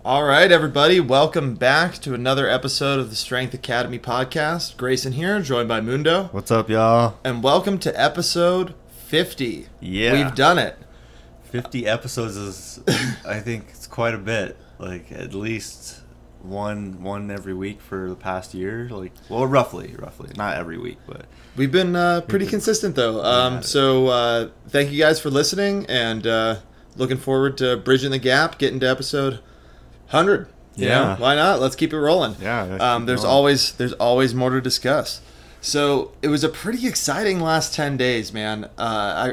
All right, everybody, welcome back to another episode of the Strength Academy podcast. Grayson here, joined by Mundo. What's up, y'all? And welcome to episode 50. Yeah. We've done it. 50 episodes is, I think, it's quite a bit. Like, at least one every week for the past year. Like, well, roughly. Not every week, but... We've been pretty consistent, though. So thank you guys for listening, and looking forward to bridging the gap, getting to episode 100. You know, why not? Let's keep it rolling. Yeah. There's always more to discuss. So it was a pretty exciting last 10 days, man. I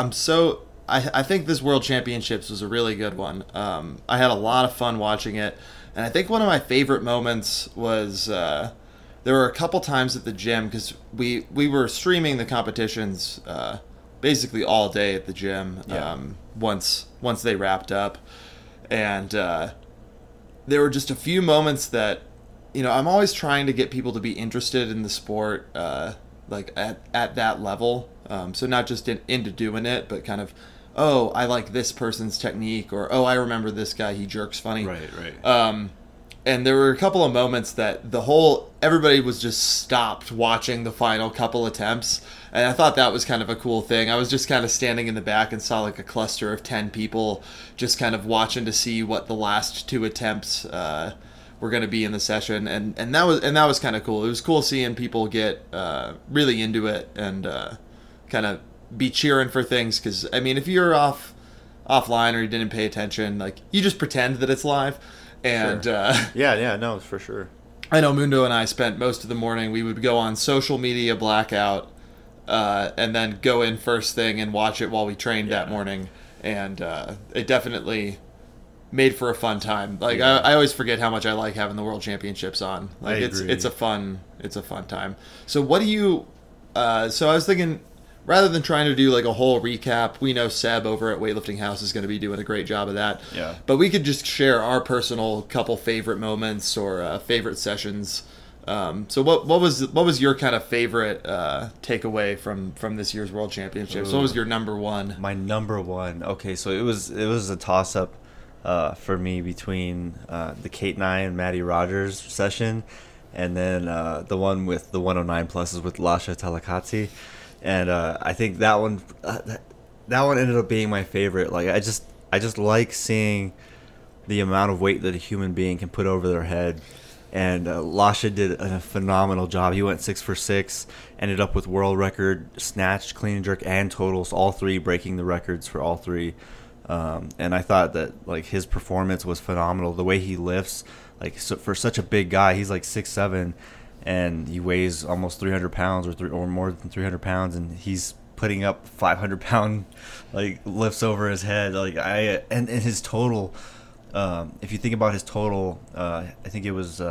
think this World Championships was a really good one. I had a lot of fun watching it, and I think one of my favorite moments was there were a couple times at the gym because we were streaming the competitions basically all day at the gym. Once they wrapped up, and there were just a few moments that, you know, I'm always trying to get people to be interested in the sport, like at that level. So not just into doing it, but kind of, oh, I like this person's technique, or oh, I remember this guy, he jerks funny. Right. And there were a couple of moments that everybody was just stopped watching the final couple attempts. And I thought that was kind of a cool thing. I was just kind of standing in the back and saw like a cluster of 10 people just kind of watching to see what the last two attempts were going to be in the session. And that was kind of cool. It was cool seeing people get really into it and kind of be cheering for things. Because, I mean, if you're offline or you didn't pay attention, like, you just pretend that it's live. And sure. No, for sure. I know Mundo and I spent most of the morning. We would go on social media blackout, and then go in first thing and watch it while we trained that morning. And it definitely made for a fun time. Like, I always forget how much I like having the World Championships on. Like, it's a fun time. So what do you? So I was thinking, rather than trying to do like a whole recap, we know Seb over at Weightlifting House is going to be doing a great job of that. Yeah. But we could just share our personal couple favorite moments or favorite sessions. So what was your kind of favorite takeaway from this year's World Championships? What was your number one? My number one. Okay, so it was a toss up for me between the Kate Nye and Maddie Rogers session, and then the one with the 109 pluses with Lasha Talakatsi. And I think that one ended up being my favorite. Like, I just like seeing the amount of weight that a human being can put over their head. And Lasha did a phenomenal job. He went 6 for 6, ended up with world record snatch, clean and jerk, and totals, all three, breaking the records for all three. And I thought that, like, his performance was phenomenal. The way he lifts, like, so for such a big guy, he's like 6'7", and he weighs almost 300 pounds or more than 300 pounds, and he's putting up 500-pound like lifts over his head. Like, and his total, if you think about his total, I think it was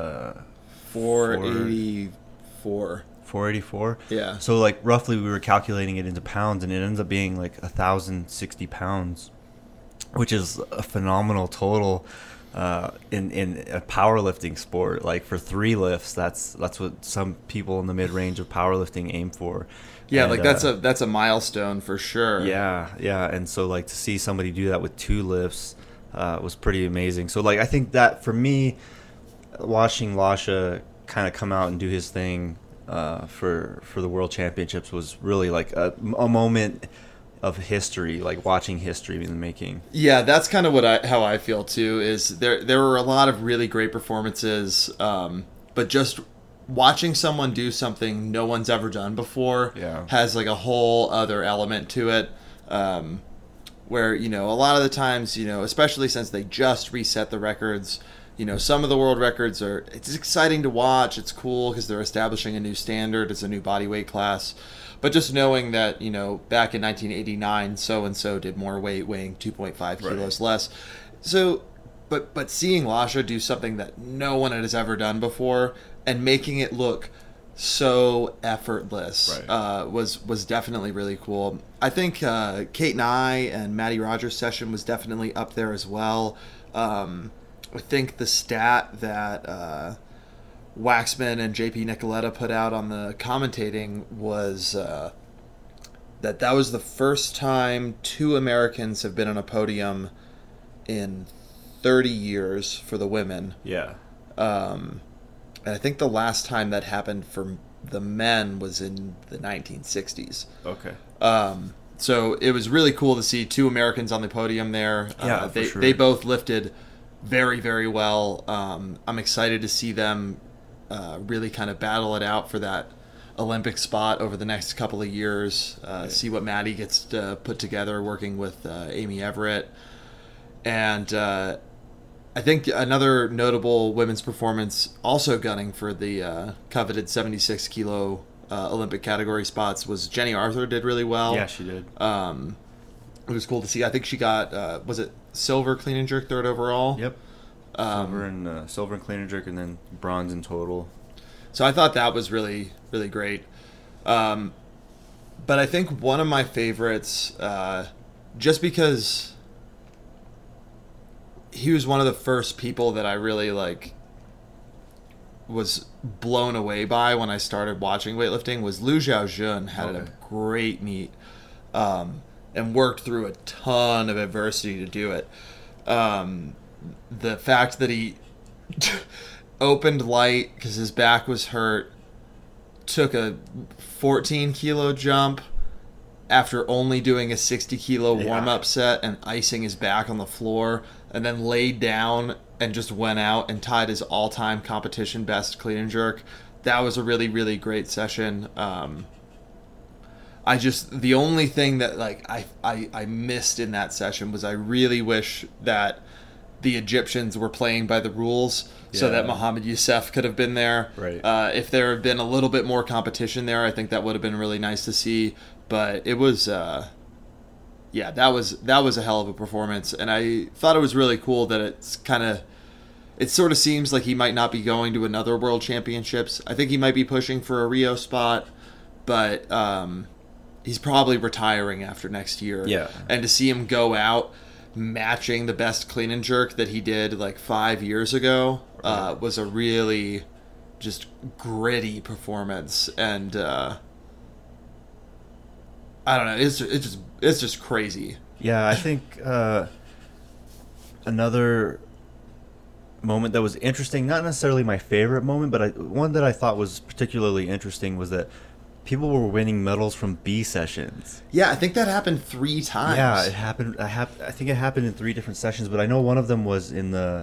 484. 484. Yeah. So, like, roughly we were calculating it into pounds, and it ends up being like 1,060 pounds, which is a phenomenal total. In a powerlifting sport, like, for 3 lifts, that's what some people in the mid range of powerlifting aim for. Yeah, and, like, that's a milestone for sure. Yeah, and so, like, to see somebody do that with 2 lifts was pretty amazing. So, like, I think that for me, watching Lasha kind of come out and do his thing for the World Championships was really like a moment of history, like watching history in the making. Yeah, that's kind of how I feel too. Is there were a lot of really great performances, but just watching someone do something no one's ever done before has like a whole other element to it. Where, you know, a lot of the times, you know, especially since they just reset the records, you know, some of the world records it's exciting to watch. It's cool because they're establishing a new standard. It's a new body weight class. But just knowing that, you know, back in 1989, so-and-so did more weight, weighing 2.5 kilos less. So, but seeing Lasha do something that no one has ever done before and making it look so effortless was definitely really cool. I think Kate Nye and Maddie Rogers' session was definitely up there as well. I think the stat that Waxman and JP Nicoletta put out on the commentating was that was the first time 2 Americans have been on a podium in 30 years for the women. Yeah. And I think the last time that happened for the men was in the 1960s. Okay. So it was really cool to see two Americans on the podium there. Yeah, for sure. They both lifted very, very well. I'm excited to see them really kind of battle it out for that Olympic spot over the next couple of years. See what Maddie gets to put together working with Amy Everett. And I think another notable women's performance, also gunning for the coveted 76 kilo Olympic category spots, was Jenny Arthur. Did really well. Yeah, she did. It was cool to see. I think she got was it silver clean and jerk, third overall. Yep. Silver and clean and jerk, and then bronze in total. So I thought that was really, really great. But I think one of my favorites, just because he was one of the first people that I really was blown away by when I started watching weightlifting, was Liu Xiaojun. Had a great meet, and worked through a ton of adversity to do it. The fact that he opened light because his back was hurt, took a 14 kilo jump after only doing a 60 kilo warm-up set and icing his back on the floor, and then laid down and just went out and tied his all-time competition best clean and jerk. That was a really, really great session. The only thing that I missed in that session was I really wish that the Egyptians were playing by the rules so that Mohammed Youssef could have been there. Right. If there had been a little bit more competition there, I think that would have been really nice to see. But it was, that was a hell of a performance, and I thought it was really cool that it sort of seems like he might not be going to another World Championships. I think he might be pushing for a Rio spot, but he's probably retiring after next year. Yeah. And to see him go out matching the best clean and jerk that he did 5 years ago was a really just gritty performance, and I don't know, it's just crazy. Yeah, I think another moment that was interesting, not necessarily my favorite moment, but one that I thought was particularly interesting, was that people were winning medals from B sessions. Yeah, I think that happened 3 times. Yeah, it happened. I think it happened in 3 different sessions, but I know one of them was in the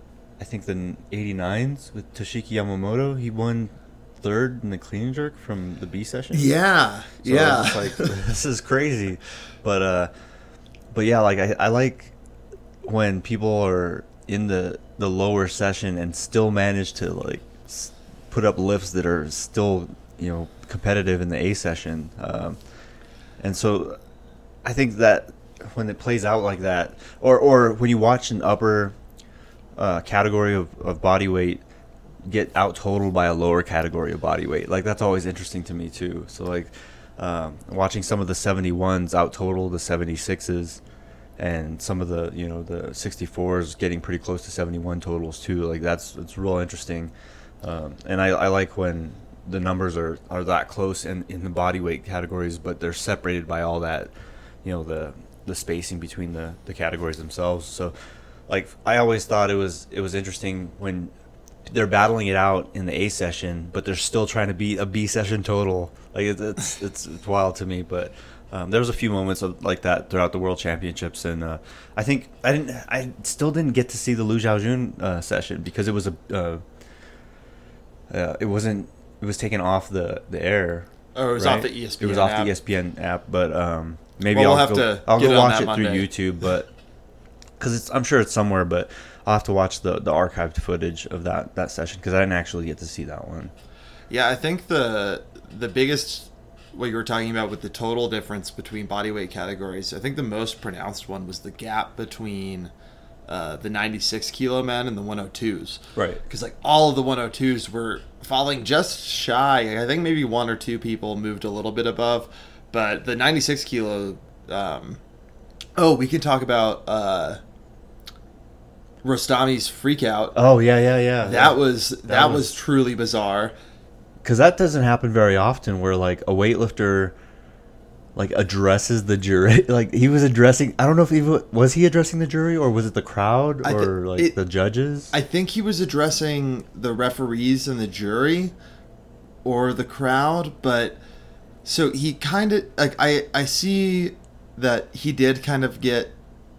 89s with Toshiki Yamamoto. He won 3rd in the clean and jerk from the B session. Yeah, so I was just this is crazy, but yeah, I like when people are in the lower session and still manage to put up lifts that are still competitive in the A session, and so I think that when it plays out like that, or when you watch an upper category of body weight get out totaled by a lower category of body weight, that's always interesting to me too. So watching some of the 71s out total the 76s, and some of the the 64s getting pretty close to 71 totals too, it's real interesting. And I like when the numbers are that close in the body weight categories, but they're separated by all that, the spacing between the categories themselves. So I always thought it was interesting when they're battling it out in the A session, but they're still trying to beat a B session total. It's wild to me. But there was a few moments like that throughout the World Championships, and I think I still didn't get to see the Liu Xiaojun session because it was it was taken off the air. Oh, it was off the ESPN. It was off the ESPN app, but maybe I'll go watch it Monday through YouTube, but because I'm sure it's somewhere, but I'll have to watch the archived footage of that session because I didn't actually get to see that one. Yeah, I think the biggest, what you were talking about with the total difference between bodyweight categories, I think the most pronounced one was the gap between the 96 kilo men and the 102s. Right. Because all of the 102s were falling just shy. I think maybe 1 or 2 people moved a little bit above, but the 96 kilo. We can talk about Rostami's freak out. Oh yeah. That was truly bizarre. Because that doesn't happen very often, where a weightlifter like addresses the jury. Like he was addressing. I don't know if was he addressing the jury or was it the crowd or the judges. I think he was addressing the referees and the jury, or the crowd. But so he kind of like I see that he did kind of get.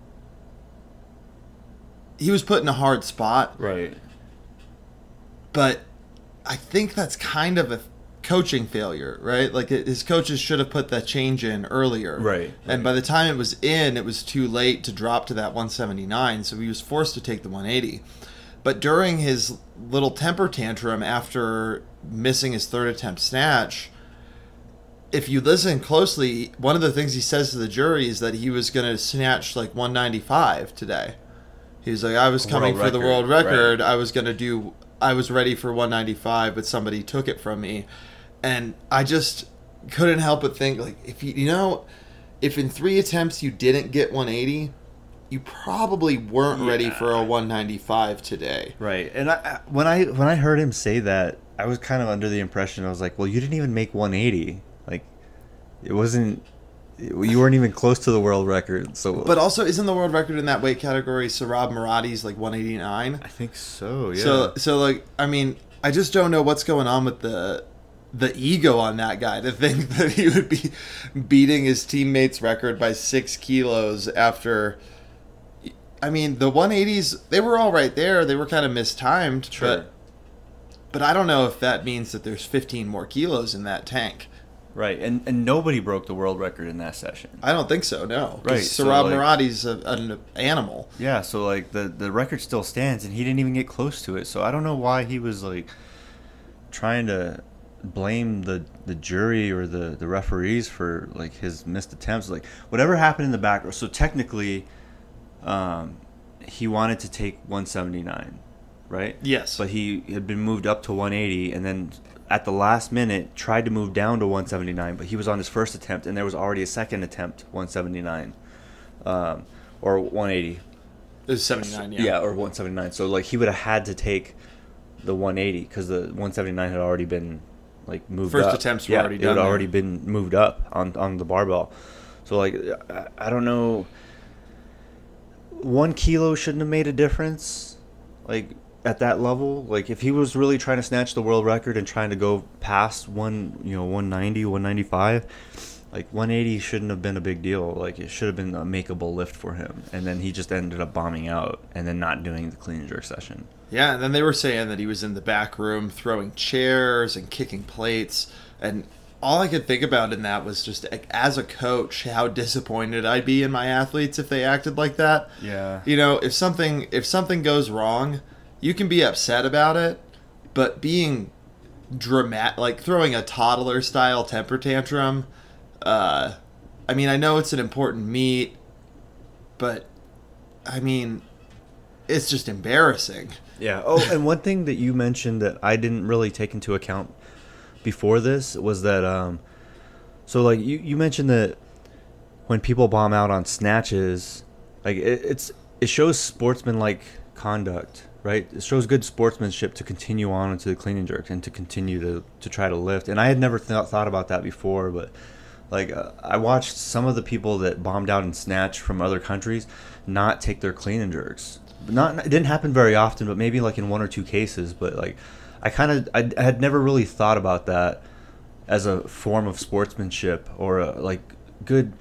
He was put in a hard spot, right? But I think that's kind of a coaching failure, right? Like his coaches should have put that change in earlier, right? And by the time it was in, it was too late to drop to that 179, so he was forced to take the 180. But during his little temper tantrum after missing his third attempt snatch, if you listen closely, one of the things he says to the jury is that he was going to snatch like 195 today. He was like, I was coming for the world record. Right. I was ready for 195, but somebody took it from me. And I just couldn't help but think, like, if if in 3 attempts you didn't get 180, you probably weren't ready for a 195 today. Right. And when I heard him say that, I was kind of under the impression, I was like, well, you didn't even make 180. Like, it wasn't... You weren't even close to the world record. So, but also, isn't the world record in that weight category Sarab Marati's like 189? I think so. Yeah. So like, I mean, I just don't know what's going on with the ego on that guy to think that he would be beating his teammate's record by 6 kilos after. I mean, the 180s, they were all right there. They were kind of mistimed. Sure. But I don't know if that means that there's 15 more kilos in that tank. Right, and nobody broke the world record in that session. I don't think so, no. Right. Sarab Marati's an animal. Yeah, so like the record still stands, and he didn't even get close to it. So I don't know why he was like trying to blame the jury or the referees for like his missed attempts. Like whatever happened in the back row. So technically, he wanted to take 179, right? Yes. But he had been moved up to 180, and then at the last minute tried to move down to 179, but he was on his first attempt, and there was already a second attempt, 179, or 180. It was 79, yeah. Yeah, or 179. So like he would have had to take the 180 because the 179 had already been like moved first up. Attempts were already done. It had already been moved up on the barbell. So like I don't know. 1 kilo shouldn't have made a difference. Like. At that level, like if he was really trying to snatch the world record and trying to go past 190, 195, like 180 shouldn't have been a big deal. Like it should have been a makeable lift for him. And then he just ended up bombing out and then not doing the clean and jerk session. Yeah, and then they were saying that he was in the back room throwing chairs and kicking plates, and all I could think about in that was just, as a coach, how disappointed I'd be in my athletes if they acted like that. Yeah. If something goes wrong, you can be upset about it, but being dramatic, like throwing a toddler-style temper tantrum, I mean, I know it's an important meet, but, I mean, it's just embarrassing. Yeah. Oh, and one thing that you mentioned that I didn't really take into account before this was that, so, like, you mentioned that when people bomb out on snatches, like, it shows sportsman-like conduct. Right, it shows good sportsmanship to continue on into the clean and jerk and to continue to try to lift. And I had never thought about that before, but like I watched some of the people that bombed out in snatch from other countries not take their clean and jerks. It didn't happen very often, but maybe like in 1 or 2 cases. But like I had never really thought about that as a form of sportsmanship or good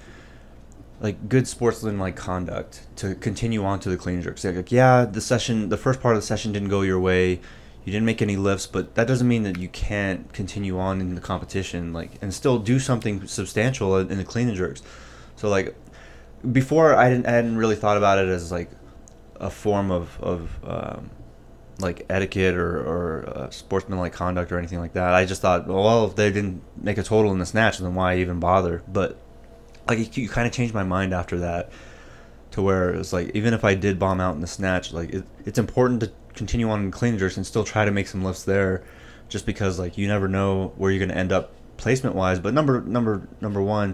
sportsman-like conduct to continue on to the clean and jerks. Like, yeah, the first part of the session didn't go your way, you didn't make any lifts, but that doesn't mean that you can't continue on in the competition, like, and still do something substantial in the clean and jerks. So, like, before I hadn't really thought about it as like a form of like etiquette or sportsman-like conduct or anything like that. I just thought, well, if they didn't make a total in the snatch, then why even bother? But like you kind of changed my mind after that to where it's like even if I did bomb out in the snatch, like it's important to continue on in clean and jerks and still try to make some lifts there, just because like you never know where you're going to end up placement wise. But number one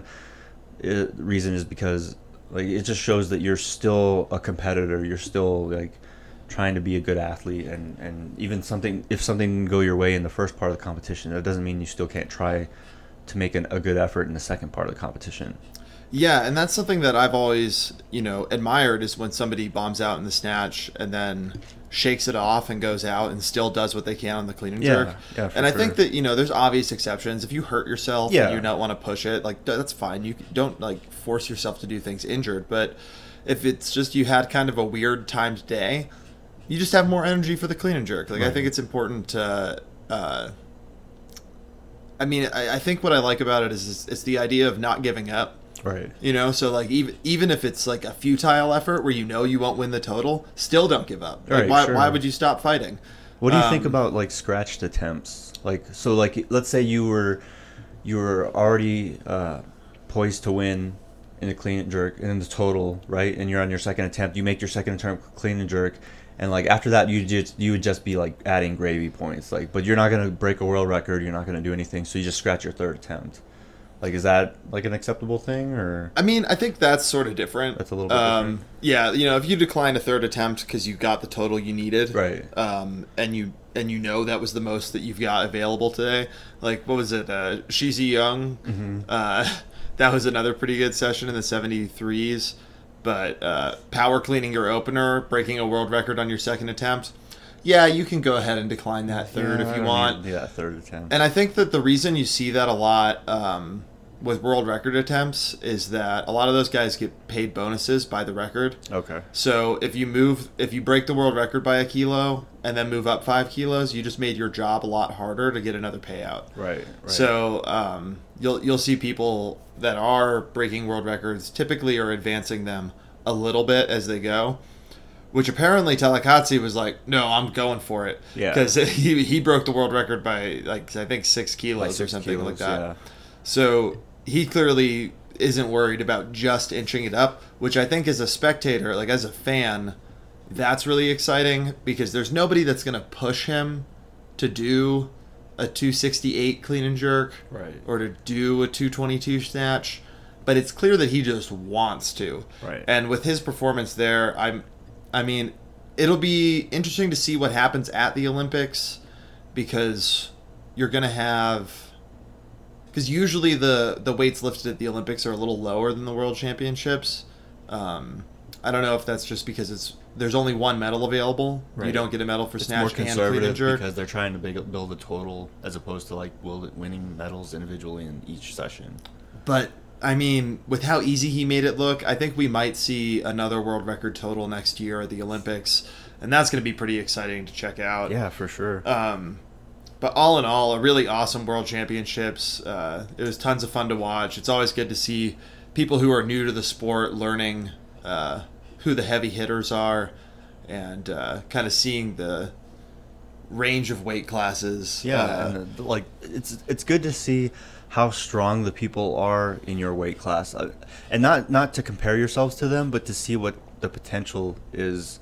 reason is because like it just shows that you're still a competitor, you're still like trying to be a good athlete, and even if something can go your way in the first part of the competition, that doesn't mean you still can't try to make a good effort in the second part of the competition. Yeah, and that's something that I've always, admired is when somebody bombs out in the snatch and then shakes it off and goes out and still does what they can on the clean and jerk. Yeah, and I think that, there's obvious exceptions. If you hurt yourself and you don't want to push it, like, that's fine. You don't, like, force yourself to do things injured. But if it's just you had kind of a weird timed day, you just have more energy for the clean and jerk. Like, I think it's important to... I think what I like about it is it's the idea of not giving up. Right. So like even if it's like a futile effort where you won't win the total, still don't give up. Like, right, why would you stop fighting? What do you think about like scratched attempts? Like, so like let's say you were already poised to win in the clean and jerk and in the total, right? And you're on your second attempt. You make your second attempt clean and jerk, and like after that you would just be like adding gravy points. Like, but you're not gonna break a world record. You're not gonna do anything. So you just scratch your third attempt. Like, is that like an acceptable thing, or? I mean, I think that's sort of different. That's a little bit different. Yeah, if you decline a third attempt because you got the total you needed, right? And you that was the most that you've got available today. Like, what was it? Shizi Young. Mm-hmm. That was another pretty good session in the 73s. But power cleaning your opener, breaking a world record on your second attempt. Yeah, you can go ahead and decline that third if you want. Third attempt. And I think that the reason you see that a lot with world record attempts is that a lot of those guys get paid bonuses by the record. Okay. So if you break the world record by a kilo and then move up 5 kilos, you just made your job a lot harder to get another payout. Right. So you'll see people that are breaking world records typically are advancing them a little bit as they go. Which apparently Telekatsi was like, no, I'm going for it. Yeah. Because he broke the world record by, like, I think 6 kilos or something like that. Yeah. So he clearly isn't worried about just inching it up, which I think as a spectator, like as a fan, that's really exciting because there's nobody that's going to push him to do a 268 clean and jerk. Right. Or to do a 222 snatch. But it's clear that he just wants to. Right. And with his performance there, I mean, it'll be interesting to see what happens at the Olympics because you're going to have... Because usually the weights lifted at the Olympics are a little lower than the World Championships. I don't know if that's just because there's only one medal available. Right. You don't get a medal for snatch and clean and jerk. Because they're trying to build a total as opposed to like winning medals individually in each session. But... I mean, with how easy he made it look, I think we might see another world record total next year at the Olympics, and that's going to be pretty exciting to check out. Yeah, for sure. But all in all, a really awesome World Championships. It was tons of fun to watch. It's always good to see people who are new to the sport learning who the heavy hitters are and kind of seeing the range of weight classes. Yeah, and like it's good to see how strong the people are in your weight class, and not to compare yourselves to them, but to see what the potential is,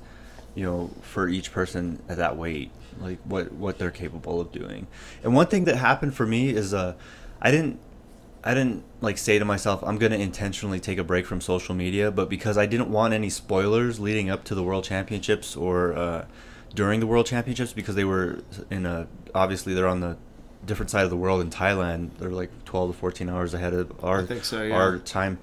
for each person at that weight, like what they're capable of doing. And one thing that happened for me is I didn't like say to myself, I'm going to intentionally take a break from social media, but because I didn't want any spoilers leading up to the World Championships or during the World Championships, because they were obviously they're on the different side of the world in Thailand. They're like 12 to 14 hours ahead of our our time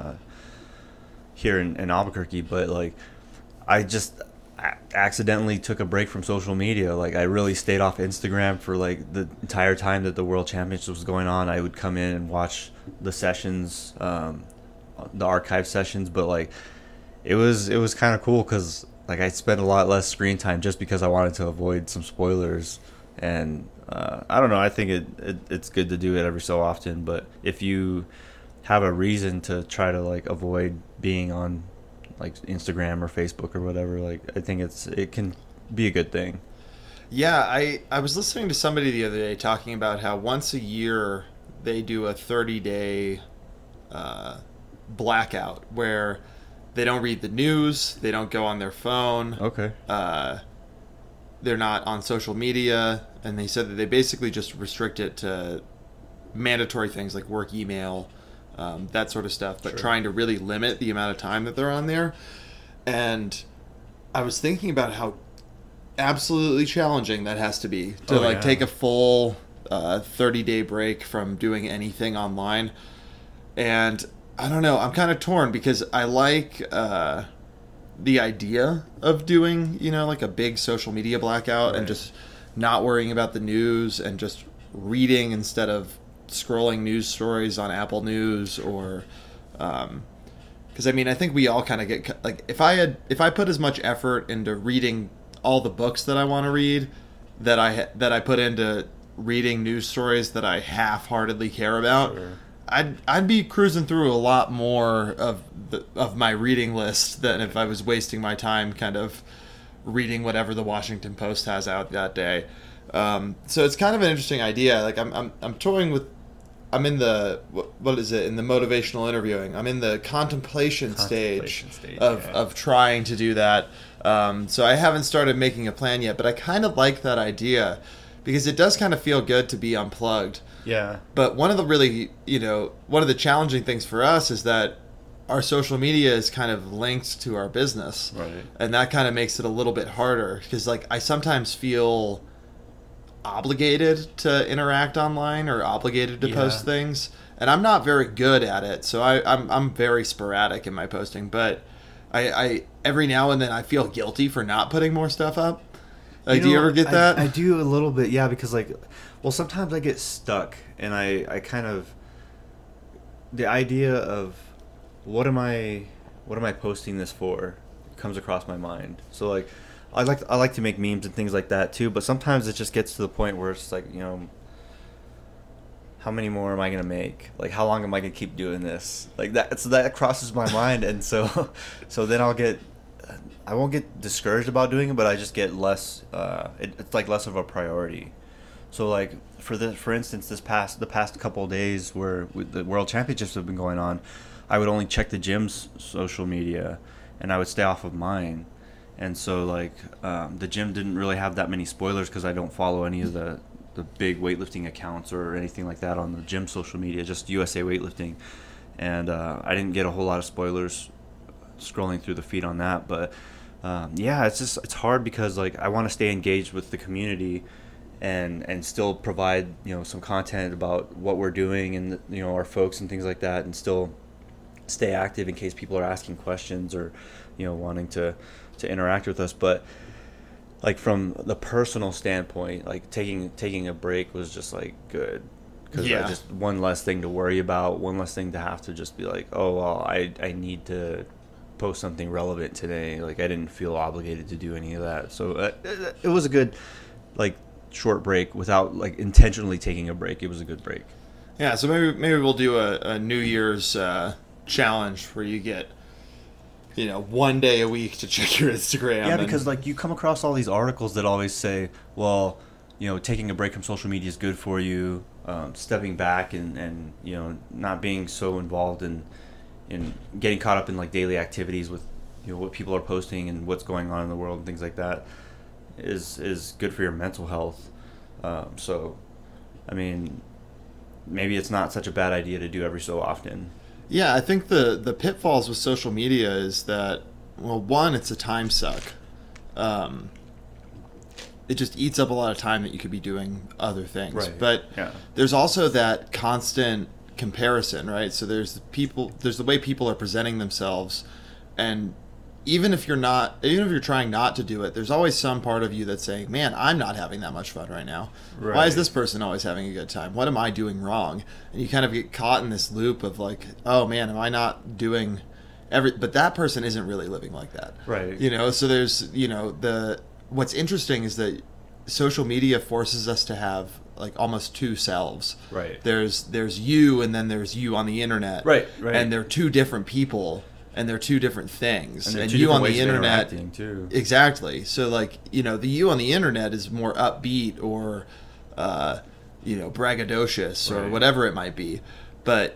here in Albuquerque. But like, I just accidentally took a break from social media. Like, I really stayed off Instagram for like the entire time that the World Championships was going on. I would come in and watch the sessions, the archive sessions. But like, it was kind of cool because like I spent a lot less screen time just because I wanted to avoid some spoilers. And I don't know, I think it's good to do it every so often, but if you have a reason to try to like avoid being on like Instagram or Facebook or whatever, like I think it can be a good thing. Yeah, I was listening to somebody the other day talking about how once a year they do a 30-day blackout where they don't read the news, they don't go on their phone. Okay. They're not on social media, and they said that they basically just restrict it to mandatory things like work email, that sort of stuff, but trying to really limit the amount of time that they're on there. And I was thinking about how absolutely challenging that has to be to take a full 30-day break from doing anything online. And I don't know, I'm kind of torn because I like the idea of doing, like a big social media blackout, right, and just not worrying about the news and just reading instead of scrolling news stories on Apple News or because I think we all kind of get like if I put as much effort into reading all the books that I want to read that I put into reading news stories that I half-heartedly care about, sure, I'd be cruising through a lot more of my reading list than if I was wasting my time kind of reading whatever the Washington Post has out that day. So it's kind of an interesting idea. Like I'm toying with. I'm in the what is it in the motivational interviewing? I'm in the contemplation stage of trying to do that. So I haven't started making a plan yet, but I kind of like that idea because it does kind of feel good to be unplugged. Yeah. But one of the challenging things for us is that our social media is kind of linked to our business, right? And that kind of makes it a little bit harder because like I sometimes feel obligated to interact online or obligated to post things, and I'm not very good at it, so I'm very sporadic in my posting, but I every now and then I feel guilty for not putting more stuff up. Like, do you ever get that? I do a little bit, yeah, because sometimes I get stuck and I kind of the idea of what am I posting this for comes across my mind. So like I like to make memes and things like that too, but sometimes it just gets to the point where it's like, how many more am I gonna make? Like, how long am I gonna keep doing this? Like that. So that crosses my mind, and so then I won't get discouraged about doing it, but I just get less. It's like less of a priority. So like for instance, the past couple of days where the World Championships have been going on, I would only check the gym's social media, and I would stay off of mine. And so, like, the gym didn't really have that many spoilers because I don't follow any of the big weightlifting accounts or anything like that on the gym social media, just USA Weightlifting. And I didn't get a whole lot of spoilers scrolling through the feed on that. But, it's hard because, like, I want to stay engaged with the community and still provide, some content about what we're doing and, our folks and things like that, and still stay active in case people are asking questions or, wanting to interact with us. But like from the personal standpoint, like taking a break was just like good because just one less thing to worry about, one less thing to have to just be like, oh well, I need to post something relevant today. Like I didn't feel obligated to do any of that, so it was a good like short break without like intentionally taking a break. It was a good break. Yeah, so maybe we'll do a New Year's challenge where you get 1 day a week to check your Instagram. Yeah, because like you come across all these articles that always say, well, taking a break from social media is good for you, stepping back and not being so involved in getting caught up in like daily activities with what people are posting and what's going on in the world and things like that is good for your mental health. So, I mean, maybe it's not such a bad idea to do every so often. Yeah, I think the pitfalls with social media is that, well, one, it's a time suck. It just eats up a lot of time that you could be doing other things. Right. But there's also that constant comparison, right? So there's the way people are presenting themselves, and even if you're trying not to do it, there's always some part of you that's saying, man, I'm not having that much fun right now. Right. Why is this person always having a good time? What am I doing wrong? And you kind of get caught in this loop of like, oh man, am I not doing but that person isn't really living like that. Right. So there's, what's interesting is that social media forces us to have like almost two selves. Right. There's you, and then there's you on the internet. Right. And they're two different people. And they're two different things. And you on the internet, too. Exactly. So like, the you on the internet is more upbeat or, braggadocious or whatever it might be. But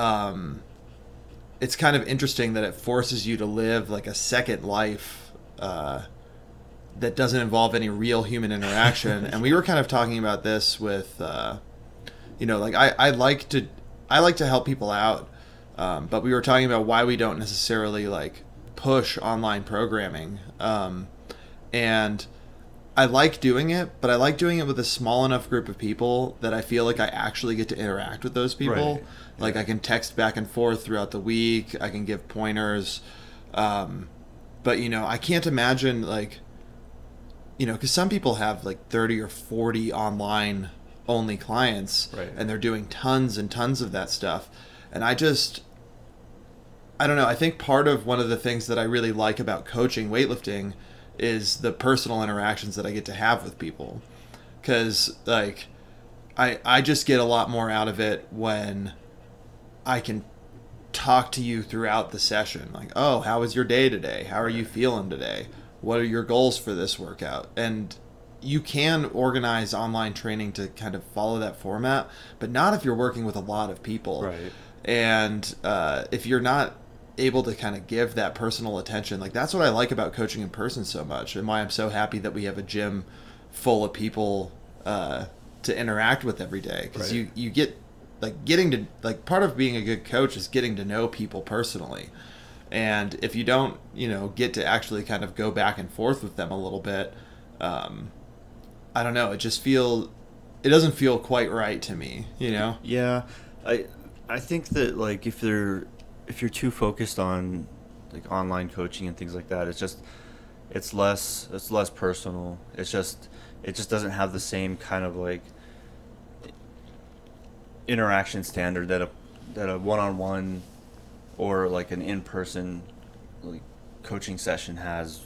it's kind of interesting that it forces you to live like a second life that doesn't involve any real human interaction. And we were kind of talking about this with, like I like to help people out. But we were talking about why we don't necessarily like push online programming. And I like doing it, but I like doing it with a small enough group of people that I feel like I actually get to interact with those people. Right. Like I can text back and forth throughout the week. I can give pointers. But, I can't imagine like, because some people have like 30 or 40 online only clients, right, and they're doing tons and tons of that stuff. And I don't know. I think part of one of the things that I really like about coaching weightlifting is the personal interactions that I get to have with people. Because, like, I just get a lot more out of it when I can talk to you throughout the session. Like, oh, how was your day today? How are you feeling today? What are your goals for this workout? And you can organize online training to kind of follow that format, but not if you're working with a lot of people. Right. And if you're not able to kind of give that personal attention, like that's what I like about coaching in person so much, and why I'm so happy that we have a gym full of people to interact with every day. Because right. you get like getting to like part of being a good coach is getting to know people personally. And if you don't, get to actually kind of go back and forth with them a little bit, I don't know. It doesn't feel quite right to me, Yeah, I think that like if you're too focused on like online coaching and things like that, it's less personal. It just doesn't have the same kind of like interaction standard that a one-on-one or like an in-person like coaching session has.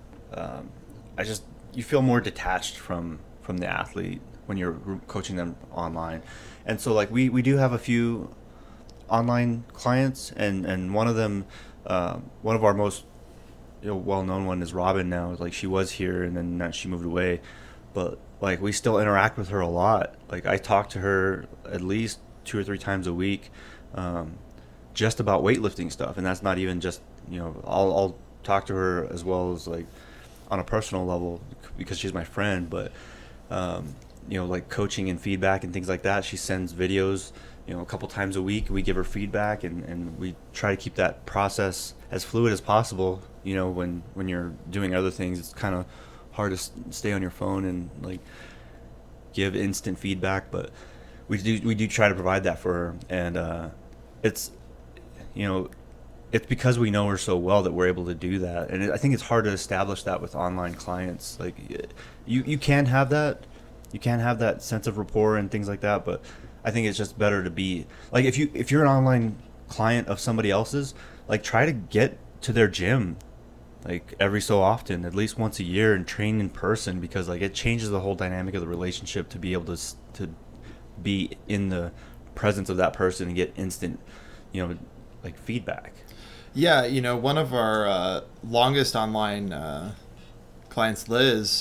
You feel more detached from the athlete when you're coaching them online. And so like we do have a few online clients, and one of them, one of our most well-known one is Robin now. Like she was here and then she moved away, but like we still interact with her a lot. Like I talk to her at least 2 or 3 times a week, just about weightlifting stuff. And that's not even just, I'll talk to her as well as like on a personal level because she's my friend, but like coaching and feedback and things like that. She sends videos, a couple times a week. We give her feedback, and we try to keep that process as fluid as possible. When you're doing other things, it's kind of hard to stay on your phone and like give instant feedback, but we do try to provide that for her. And it's because we know her so well that we're able to do that. And I think it's hard to establish that with online clients. Like you can have that sense of rapport and things like that, but I think it's just better to be like, if you're an online client of somebody else's, like try to get to their gym like every so often, at least once a year, and train in person, because like it changes the whole dynamic of the relationship to be able to be in the presence of that person and get instant like feedback. Yeah, one of our longest online clients, Liz,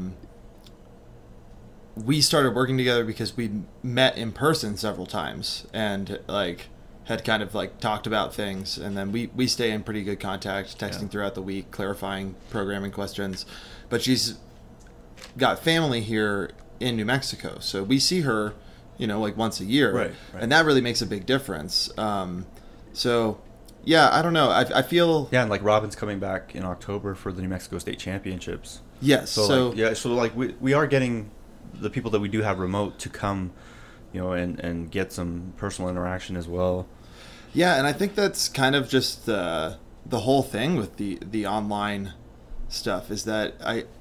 we started working together because we met in person several times and like had kind of like talked about things, and then we stay in pretty good contact, texting throughout the week, clarifying programming questions. But she's got family here in New Mexico, so we see her, like once a year, right. And that really makes a big difference. So yeah, I don't know. I feel and like Robin's coming back in October for the New Mexico State Championships. Yes. So we are getting the people that we do have remote to come, and get some personal interaction as well. Yeah, and I think that's kind of just the whole thing with the online stuff is that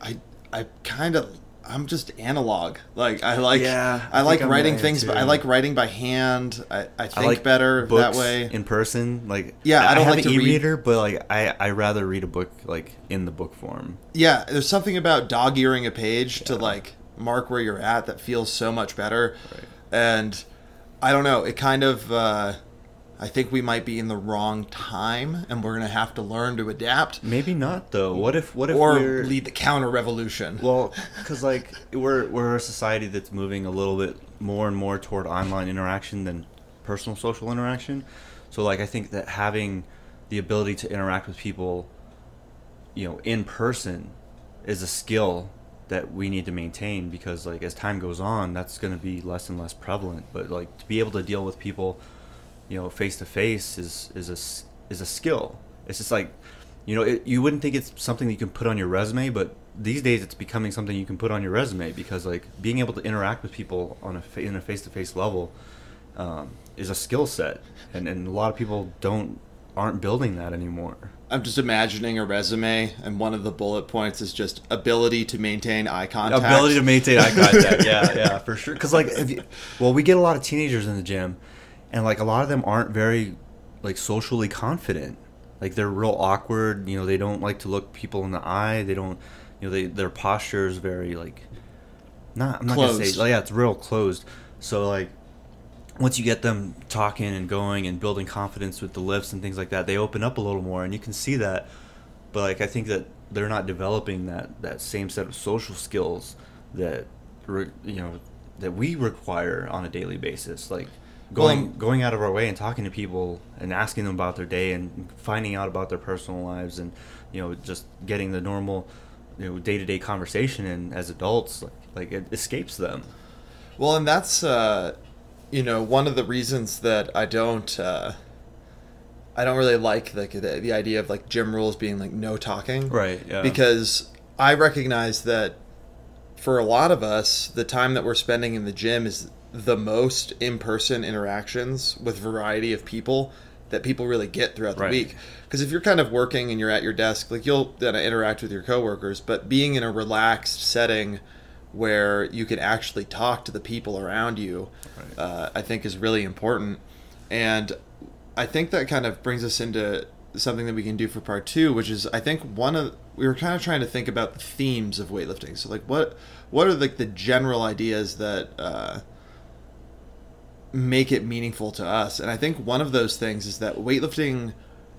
I'm just analog. Like I like writing things, but I like writing by hand. I think like better that way. In person, like I don't have like an to e-reader, but like I rather read a book like in the book form. Yeah, there's something about dog-earing a page to like mark where you're at that feels so much better. Right. And I don't know, it kind of I think we might be in the wrong time, and we're gonna have to learn to adapt. Maybe not though. What if we're lead the counter revolution? Well, because like we're a society that's moving a little bit more and more toward online interaction than personal social interaction. So like I think that having the ability to interact with people, in person, is a skill that we need to maintain, because like as time goes on, that's going to be less and less prevalent. But like to be able to deal with people, face to face is a skill. It's just like, you wouldn't think it's something that you can put on your resume, but these days it's becoming something you can put on your resume, because like being able to interact with people on in a face-to-face level is a skill set, and a lot of people aren't building that anymore. I'm just imagining a resume, and one of the bullet points is just ability to maintain eye contact. Ability to maintain eye contact, yeah, for sure. Because like, we get a lot of teenagers in the gym, and like a lot of them aren't very like socially confident. Like they're real awkward. You know, they don't like to look people in the eye. They don't, you know, their posture is very like, I'm not closed. Gonna say, yeah, it's real closed. So like, once you get them talking and going and building confidence with the lifts and things like that, they open up a little more, and you can see that. But like, I think that they're not developing that same set of social skills that that we require on a daily basis. Like going out of our way and talking to people and asking them about their day and finding out about their personal lives, and you know, just getting the normal, you know, day-to-day conversation. And as adults, like it escapes them. Well, and that's you know, one of the reasons that I don't really like the idea of like gym rules being like no talking. Right. Yeah. Because I recognize that for a lot of us, the time that we're spending in the gym is the most in-person interactions with variety of people that people really get throughout the week. Because if you're kind of working and you're at your desk, like you'll interact with your coworkers, but being in a relaxed setting where you can actually talk to the people around you, I think is really important. And I think that kind of brings us into something that we can do for part 2, which is, I think we were kind of trying to think about the themes of weightlifting. So like what are like the general ideas that make it meaningful to us? And I think one of those things is that weightlifting,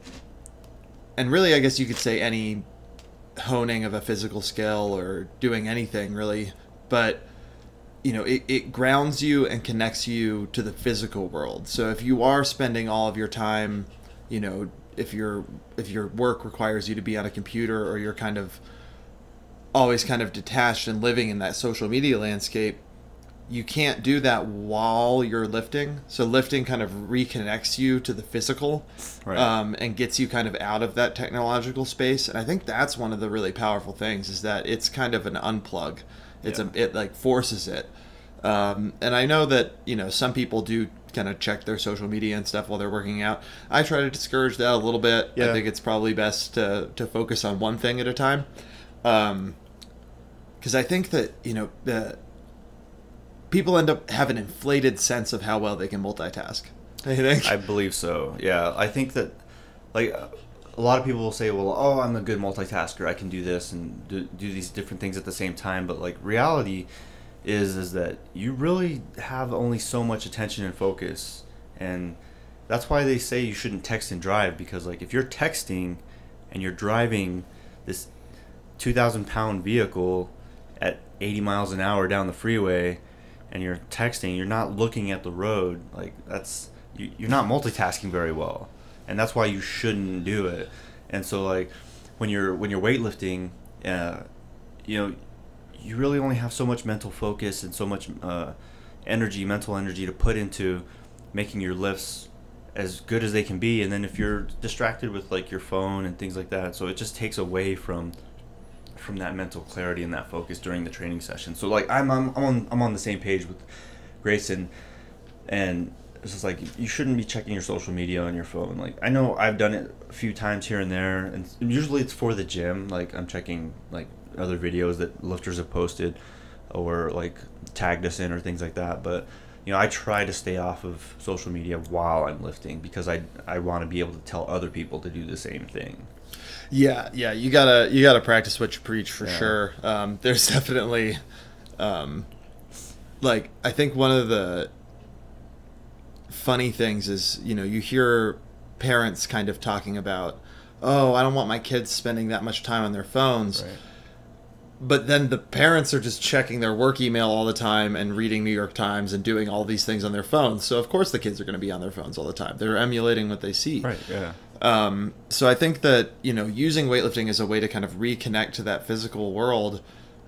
and really I guess you could say any honing of a physical skill or doing anything really, but you know, it grounds you and connects you to the physical world. So if you are spending all of your time, you know, if your work requires you to be on a computer, or you're kind of always kind of detached and living in that social media landscape, you can't do that while you're lifting. So lifting kind of reconnects you to the physical, and gets you kind of out of that technological space. And I think that's one of the really powerful things, is that it's kind of an unplug. It like forces it. And I know that, you know, some people do kind of check their social media and stuff while they're working out. I try to discourage that a little bit. Yeah. I think it's probably best to focus on one thing at a time. Because I think that, you know, people end up having an inflated sense of how well they can multitask. I think. I believe so. Yeah, I think that, like, a lot of people will say, well, oh, I'm a good multitasker. I can do this and do these different things at the same time. But, like, reality is that you really have only so much attention and focus. And that's why they say you shouldn't text and drive. Because, like, if you're texting and you're driving this 2,000-pound vehicle at 80 miles an hour down the freeway, and you're texting, you're not looking at the road, like, that's you're not multitasking very well. And that's why you shouldn't do it. And so, like, when you're weightlifting, you know, you really only have so much mental focus and so much mental energy to put into making your lifts as good as they can be. And then if you're distracted with, like, your phone and things like that, so it just takes away from that mental clarity and that focus during the training session. So, like, I'm on the same page with Grayson, and it's just like, you shouldn't be checking your social media on your phone. Like, I know I've done it a few times here and there, and usually it's for the gym. Like, I'm checking, like, other videos that lifters have posted or, like, tagged us in or things like that. But, you know, I try to stay off of social media while I'm lifting, because I want to be able to tell other people to do the same thing. Yeah, you gotta practice what you preach, for sure. There's definitely, like, I think one of the funny things is, you know, you hear parents kind of talking about, oh, I don't want my kids spending that much time on their phones. Right. But then the parents are just checking their work email all the time and reading New York Times and doing all these things on their phones. So of course the kids are going to be on their phones all the time. They're emulating what they see. Right. Yeah. So I think that, you know, using weightlifting as a way to kind of reconnect to that physical world,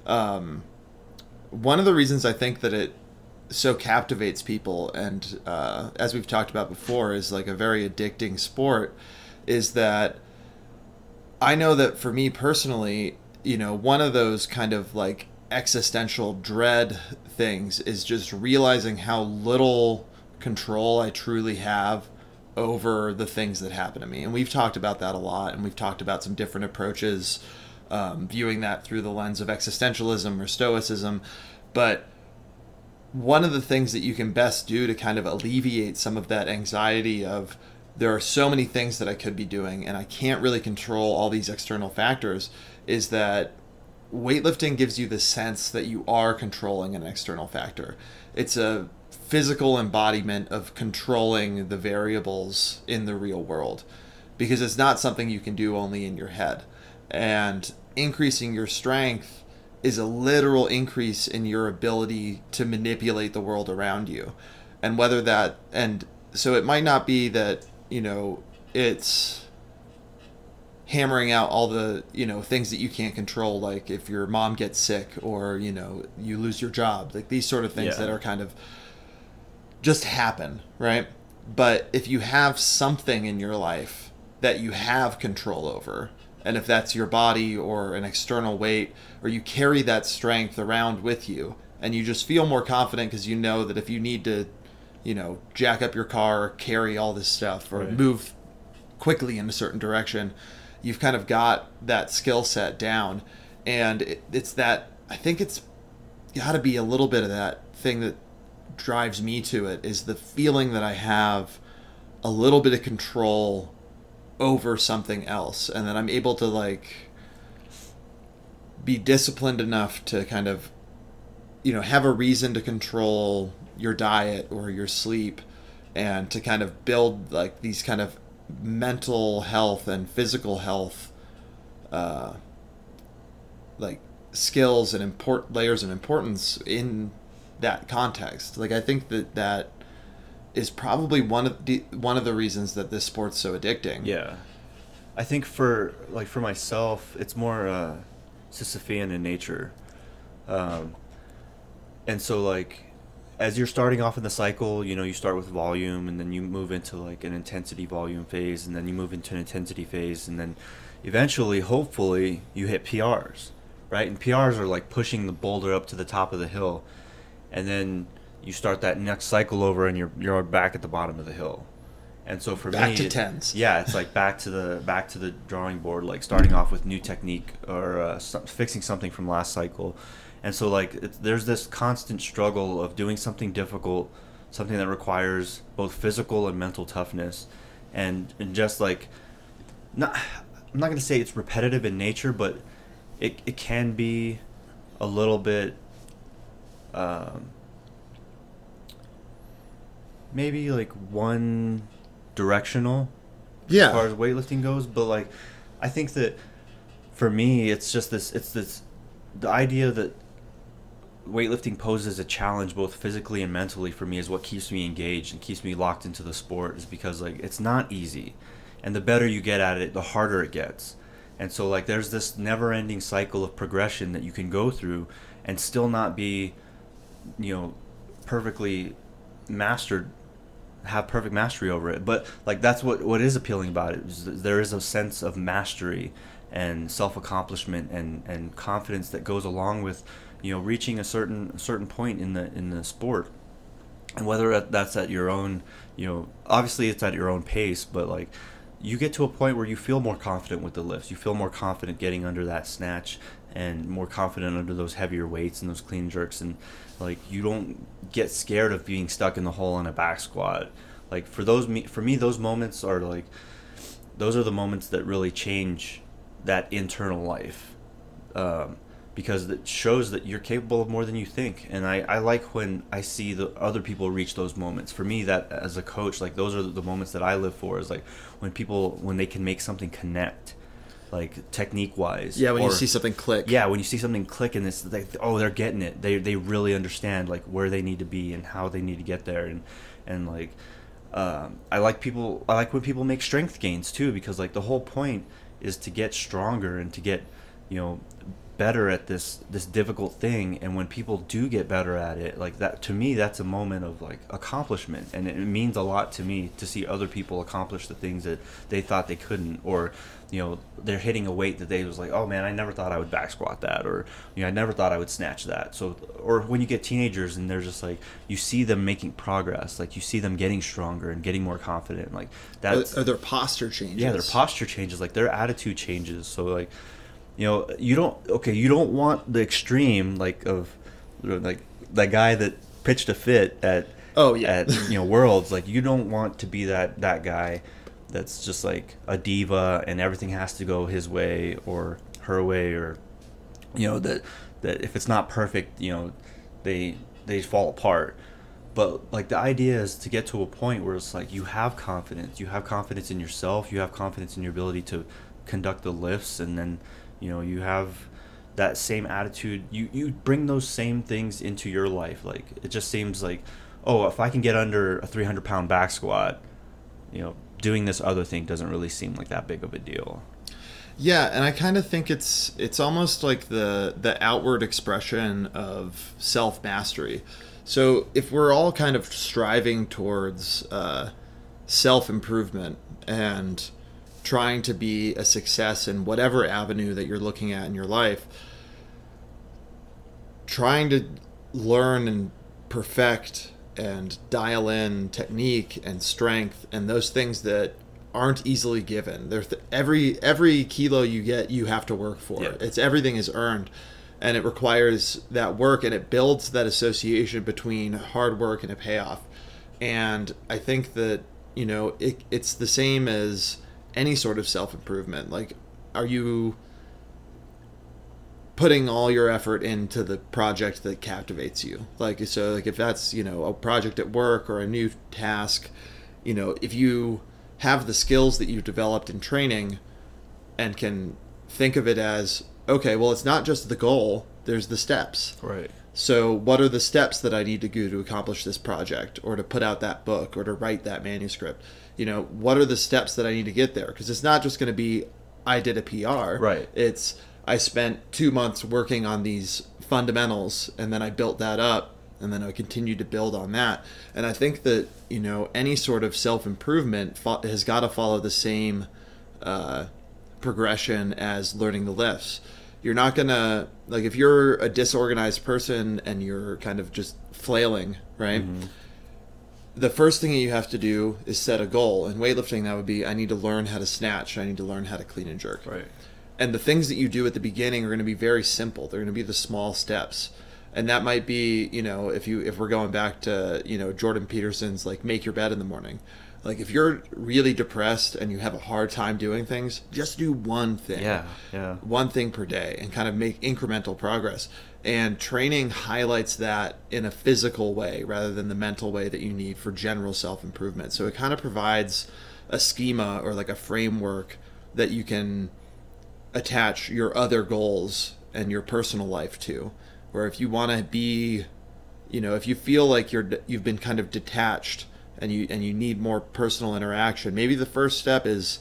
one of the reasons I think that it so captivates people, and as we've talked about before, is like a very addicting sport, is that I know that for me personally, one of those kind of like existential dread things is just realizing how little control I truly have over the things that happen to me. And we've talked about that a lot, and we've talked about some different approaches, viewing that through the lens of existentialism or stoicism. But one of the things that you can best do to kind of alleviate some of that anxiety of there are so many things that I could be doing and I can't really control all these external factors is that weightlifting gives you the sense that you are controlling an external factor. It's a physical embodiment of controlling the variables in the real world, because it's not something you can do only in your head. And increasing your strength is a literal increase in your ability to manipulate the world around you. And so it might not be that, it's hammering out all the, things that you can't control, like if your mom gets sick or, you lose your job, like these sort of things that are kind of just happen, right? But if you have something in your life that you have control over, and if that's your body or an external weight, or you carry that strength around with you, and you just feel more confident because you know that if you need to, jack up your car, carry all this stuff, or move quickly in a certain direction, you've kind of got that skill set down. And it's that, I think it's got to be a little bit of that thing that drives me to it, is the feeling that I have a little bit of control over something else, and that I'm able to like be disciplined enough to kind of have a reason to control your diet or your sleep, and to kind of build like these kind of mental health and physical health like skills and layers of importance in that context. Like I think that is probably one of the reasons that this sport's so addicting. Yeah. I think for myself, it's more Sisyphean in nature. And so like as you're starting off in the cycle, you start with volume, and then you move into like an intensity volume phase, and then you move into an intensity phase, and then eventually, hopefully, you hit PRs, right? And PRs are like pushing the boulder up to the top of the hill, and then you start that next cycle over, and you're back at the bottom of the hill. And so for back to tens. Yeah, it's like back to the drawing board, like starting off with new technique or fixing something from last cycle. And so like there's this constant struggle of doing something difficult, something that requires both physical and mental toughness, and just like I'm not going to say it's repetitive in nature, but it can be a little bit maybe like one directional as far as weightlifting goes. But like I think that for me it's the idea that weightlifting poses a challenge both physically and mentally for me is what keeps me engaged and keeps me locked into the sport, is because like it's not easy, and the better you get at it, the harder it gets. And so like there's this never-ending cycle of progression that you can go through and still not be perfectly mastered, have perfect mastery over it. But like that's what is appealing about it, is there is a sense of mastery and self-accomplishment and confidence that goes along with reaching a certain point in the sport. And whether that's at your own, obviously it's at your own pace, but like you get to a point where you feel more confident with the lifts, you feel more confident getting under that snatch, and more confident under those heavier weights and those clean jerks, and like you don't get scared of being stuck in the hole on a back squat. Like for me those moments are like, those are the moments that really change that internal life, because it shows that you're capable of more than you think. And I like when I see the other people reach those moments. For me, that as a coach, like those are the moments that I live for, is like when they can make something connect, like technique wise. Yeah, when you see something click. Yeah, when you see something click, and it's like, oh, they're getting it. They really understand like where they need to be and how they need to get there. And like I like when people make strength gains too, because like the whole point is to get stronger and to get better at this difficult thing, and when people do get better at it, like that, to me, that's a moment of like accomplishment, and it means a lot to me to see other people accomplish the things that they thought they couldn't, or they're hitting a weight that they was like, oh man, I never thought I would back squat that, or I never thought I would snatch that. So, or when you get teenagers and they're just like, you see them making progress, like you see them getting stronger and getting more confident, like that's their posture changes. Yeah, their posture changes, like their attitude changes. So like, you don't want the extreme like of like that guy that pitched a fit at Worlds. Like you don't want to be that guy that's just like a diva and everything has to go his way or her way, or that if it's not perfect, they fall apart. But like the idea is to get to a point where it's like you have confidence in yourself, you have confidence in your ability to conduct the lifts, and then you have that same attitude, you bring those same things into your life. Like it just seems like, oh, if I can get under a 300-pound back squat, doing this other thing doesn't really seem like that big of a deal. Yeah, and I kind of think it's almost like the outward expression of self-mastery. So if we're all kind of striving towards self-improvement and trying to be a success in whatever avenue that you're looking at in your life, trying to learn and perfect and dial in technique and strength and those things that aren't easily given. Every kilo you get, you have to work for. Yeah. Everything is earned, and it requires that work, and it builds that association between hard work and a payoff. And I think that it's the same as any sort of self-improvement. Like, are you putting all your effort into the project that captivates you? Like, so like if that's, a project at work or a new task, if you have the skills that you've developed in training and can think of it as, okay, well, it's not just the goal, there's the steps. Right. So what are the steps that I need to do to accomplish this project, or to put out that book, or to write that manuscript? What are the steps that I need to get there? Because it's not just going to be, I did a PR. Right. It's, I spent 2 months working on these fundamentals, and then I built that up, and then I continued to build on that. And I think that, any sort of self-improvement has got to follow the same progression as learning the lifts. You're not going to, like, if you're a disorganized person and you're kind of just flailing, right? Mm-hmm. The first thing that you have to do is set a goal. In weightlifting, that would be, I need to learn how to snatch. I need to learn how to clean and jerk. Right. And the things that you do at the beginning are going to be very simple. They're going to be the small steps. And that might be, if we're going back to, Jordan Peterson's, like, make your bed in the morning. Like, if you're really depressed and you have a hard time doing things, just do one thing. Yeah. One thing per day, and kind of make incremental progress. And training highlights that in a physical way rather than the mental way that you need for general self-improvement. So it kind of provides a schema, or like a framework that you can attach your other goals and your personal life to. Where if you want to be, if you feel like you've been kind of detached and you need more personal interaction, maybe the first step is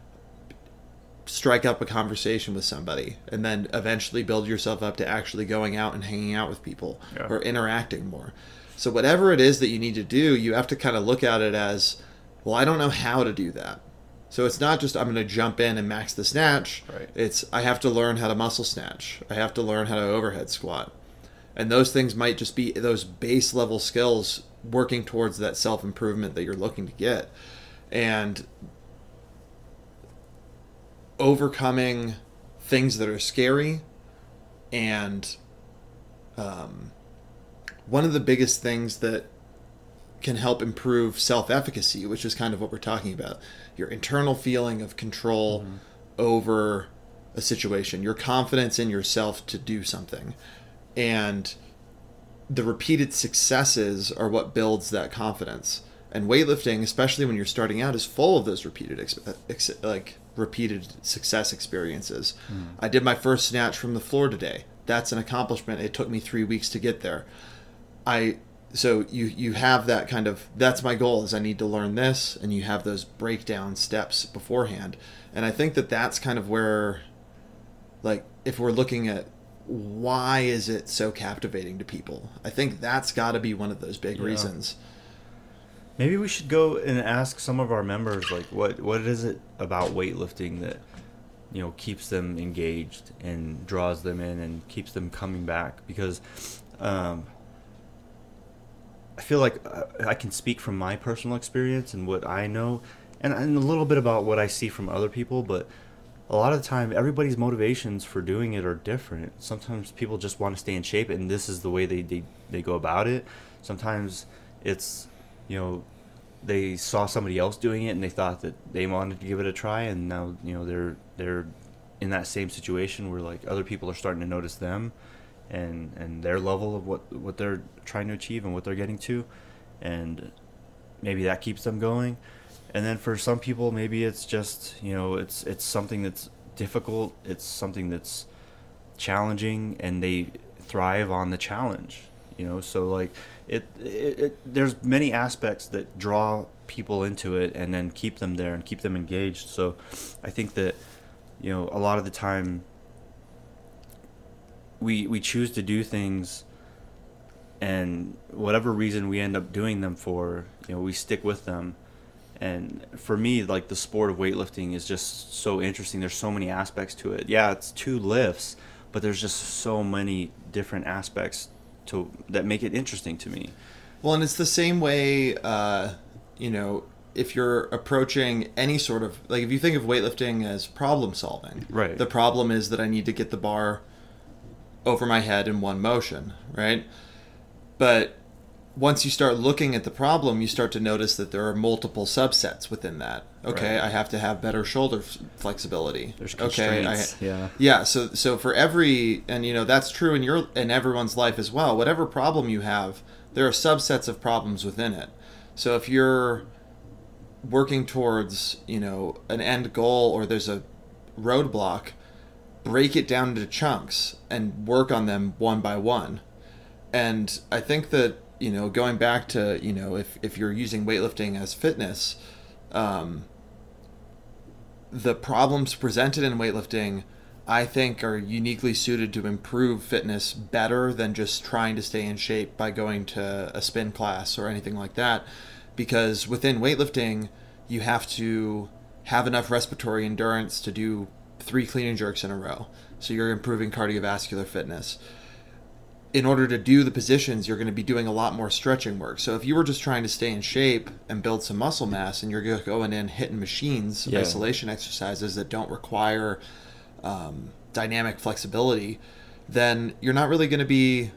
strike up a conversation with somebody, and then eventually build yourself up to actually going out and hanging out with people, or interacting more. So whatever it is that you need to do, you have to kind of look at it as, well, I don't know how to do that. So it's not just I'm going to jump in and max the snatch. Right. It's I have to learn how to muscle snatch. I have to learn how to overhead squat. And those things might just be those base level skills working towards that self-improvement that you're looking to get. And overcoming things that are scary. And one of the biggest things that can help improve self-efficacy, which is kind of what we're talking about, your internal feeling of control over a situation, your confidence in yourself to do something. And the repeated successes are what builds that confidence. And weightlifting, especially when you're starting out, is full of those repeated success experiences. I did my first snatch from the floor today. That's an accomplishment. It took me 3 weeks to get there. So you have that kind of, that's my goal, is I need to learn this, and you have those breakdown steps beforehand. And I think that that's kind of where, like, if we're looking at why is it so captivating to people? I think that's got to be one of those big reasons. Maybe we should go and ask some of our members, like, what is it about weightlifting that, you know, keeps them engaged and draws them in and keeps them coming back? Because I feel like I can speak from my personal experience and what I know, and a little bit about what I see from other people, but a lot of the time everybody's motivations for doing it are different. Sometimes people just want to stay in shape, and this is the way they go about it. Sometimes it's, you know, they saw somebody else doing it and they thought that they wanted to give it a try, and now, you know, they're in that same situation where like other people are starting to notice them and their level of what they're trying to achieve and what they're getting to, and maybe that keeps them going. And then for some people, maybe it's just, you know, it's something that's difficult, it's something that's challenging, and they thrive on the challenge, you know. So like it there's many aspects that draw people into it and then keep them there and keep them engaged. So I think that, you know, a lot of the time we choose to do things, and whatever reason we end up doing them for, you know, we stick with them. And for me, like, the sport of weightlifting is just so interesting. There's so many aspects to it. Yeah, it's 2 lifts, but there's just so many different aspects that make it interesting to me. Well, and it's the same way, you know, if you're approaching any sort of, like, if you think of weightlifting as problem solving, right? The problem is that I need to get the bar over my head in one motion, right? But once you start looking at the problem, you start to notice that there are multiple subsets within that. Okay, right. I have to have better shoulder flexibility. There's constraints. Yeah. So for every, and you know, that's true in everyone's life as well. Whatever problem you have, there are subsets of problems within it. So if you're working towards, you know, an end goal, or there's a roadblock, break it down into chunks and work on them one by one. And I think that, you know, going back to, you know, if you're using weightlifting as fitness, the problems presented in weightlifting, I think, are uniquely suited to improve fitness better than just trying to stay in shape by going to a spin class or anything like that. Because within weightlifting, you have to have enough respiratory endurance to do 3 clean and jerks in a row. So you're improving cardiovascular fitness. In order to do the positions, you're going to be doing a lot more stretching work. So if you were just trying to stay in shape and build some muscle mass, and you're going in hitting machines, isolation exercises that don't require dynamic flexibility, then you're not really going to be...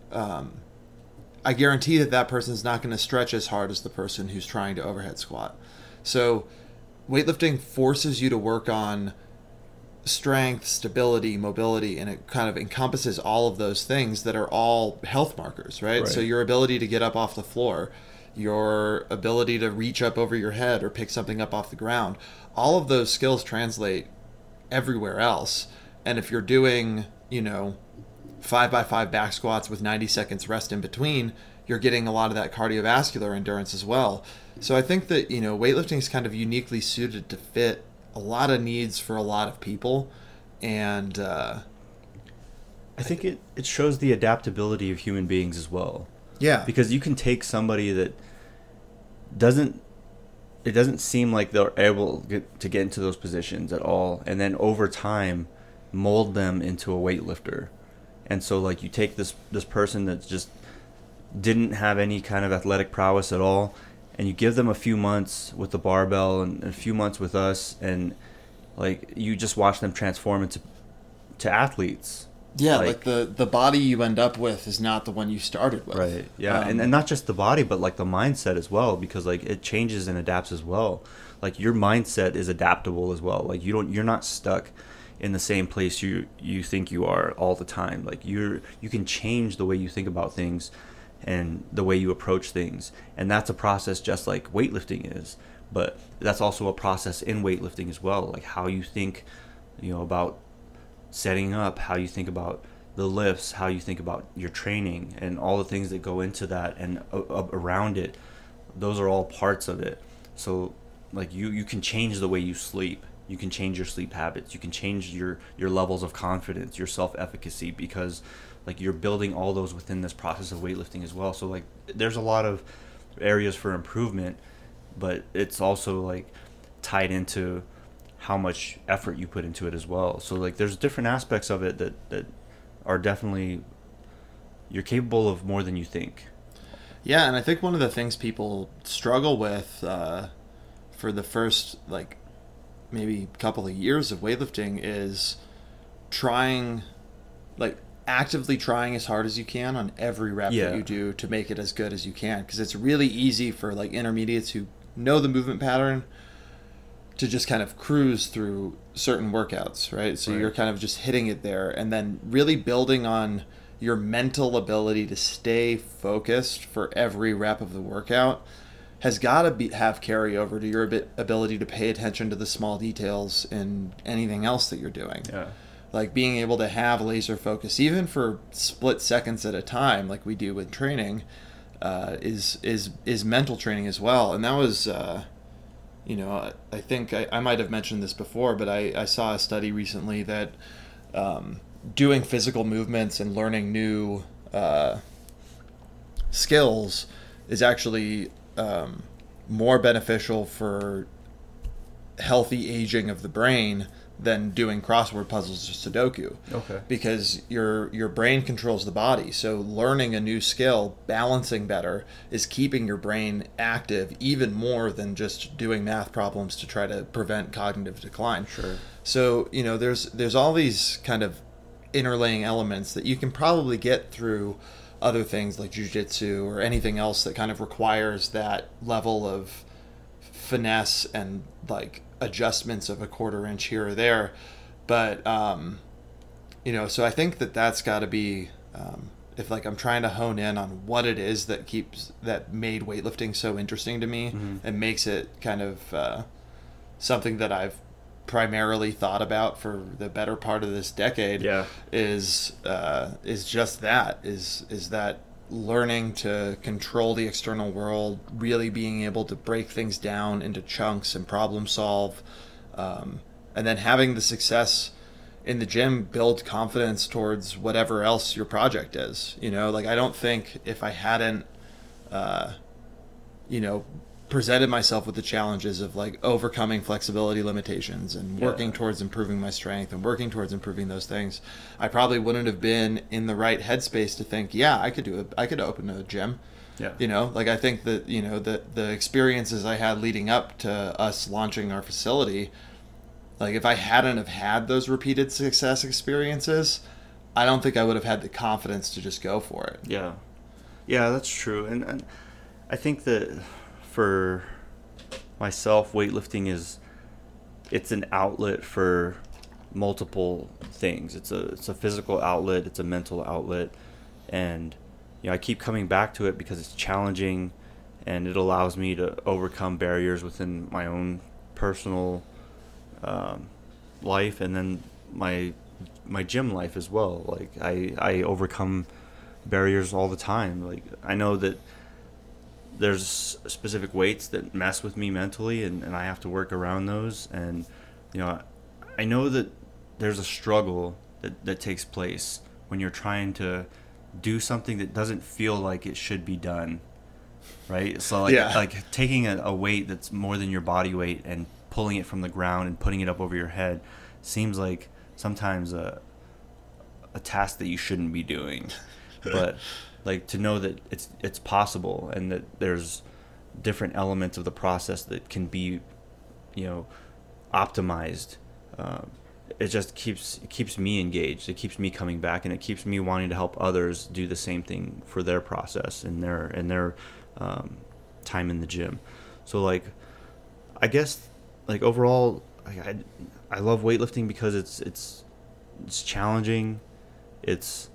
I guarantee that person's not going to stretch as hard as the person who's trying to overhead squat. So weightlifting forces you to work on strength, stability, mobility, and it kind of encompasses all of those things that are all health markers, right? So your ability to get up off the floor, your ability to reach up over your head or pick something up off the ground, all of those skills translate everywhere else. And if you're doing, you know, 5x5 back squats with 90 seconds rest in between, you're getting a lot of that cardiovascular endurance as well. So I think that, you know, weightlifting is kind of uniquely suited to fit a lot of needs for a lot of people. And I think it shows the adaptability of human beings as well. Yeah. Because you can take somebody that it doesn't seem like they're able to get into those positions at all, and then over time mold them into a weightlifter. And so, like, you take this person that just didn't have any kind of athletic prowess at all, and you give them a few months with the barbell and a few months with us, and like, you just watch them transform into athletes. Yeah, like the body you end up with is not the one you started with. Right. Yeah, and not just the body, but like the mindset as well, because like it changes and adapts as well. Like, your mindset is adaptable as well. Like, you're not stuck in the same place you think you are all the time. Like, you can change the way you think about things and the way you approach things, and that's a process just like weightlifting is. But that's also a process in weightlifting as well, like how you think, you know, about setting up, how you think about the lifts, how you think about your training, and all the things that go into that and around it. Those are all parts of it. So like, you can change the way you sleep, you can change your sleep habits, you can change your levels of confidence, your self-efficacy, because like you're building all those within this process of weightlifting as well. So like there's a lot of areas for improvement, but it's also like tied into how much effort you put into it as well. So like there's different aspects of it that are definitely, you're capable of more than you think. Yeah, and I think one of the things people struggle with for the first like maybe couple of years of weightlifting is trying, like actively trying as hard as you can on every rep that you do to make it as good as you can, because it's really easy for like intermediates who know the movement pattern to just kind of cruise through certain workouts, right? So you're kind of just hitting it there, and then really building on your mental ability to stay focused for every rep of the workout has got to have carryover to your ability to pay attention to the small details in anything else that you're doing. Yeah. Like being able to have laser focus, even for split seconds at a time, like we do with training, is mental training as well. And that was, I think I might have mentioned this before, but I saw a study recently that doing physical movements and learning new skills is actually more beneficial for healthy aging of the brain than doing crossword puzzles or Sudoku. Okay. Because your brain controls the body. So learning a new skill, balancing better, is keeping your brain active even more than just doing math problems to try to prevent cognitive decline. Sure. So, there's all these kind of interlaying elements that you can probably get through other things like jiu-jitsu or anything else that kind of requires that level of finesse and like adjustments of a quarter inch here or there. But so I think that's got to be if like I'm trying to hone in on what it is that made weightlifting so interesting to me, and makes it kind of something that I've primarily thought about for the better part of this decade, is just that is that learning to control the external world, really being able to break things down into chunks and problem solve, and then having the success in the gym build confidence towards whatever else your project is. Like I don't think if I hadn't presented myself with the challenges of like overcoming flexibility limitations and working towards improving my strength and working towards improving those things, I probably wouldn't have been in the right headspace to think, I could do it. I could open a gym. Like I think that, the experiences I had leading up to us launching our facility, like if I hadn't have had those repeated success experiences, I don't think I would have had the confidence to just go for it. Yeah, that's true. And I think that for myself, weightlifting it's an outlet for multiple things. It's a physical outlet, it's a mental outlet, and I keep coming back to it because it's challenging, and it allows me to overcome barriers within my own personal life, and then my gym life as well. Like I overcome barriers all the time. Like I know that there's specific weights that mess with me mentally, and I have to work around those. And I know that there's a struggle that takes place when you're trying to do something that doesn't feel like it should be done, right? So like taking a weight that's more than your body weight and pulling it from the ground and putting it up over your head seems like sometimes a task that you shouldn't be doing. But like to know that it's possible, and that there's different elements of the process that can be, optimized. It just keeps me engaged. It keeps me coming back, and it keeps me wanting to help others do the same thing for their process and their time in the gym. So like, I guess like overall, I love weightlifting because it's challenging. It's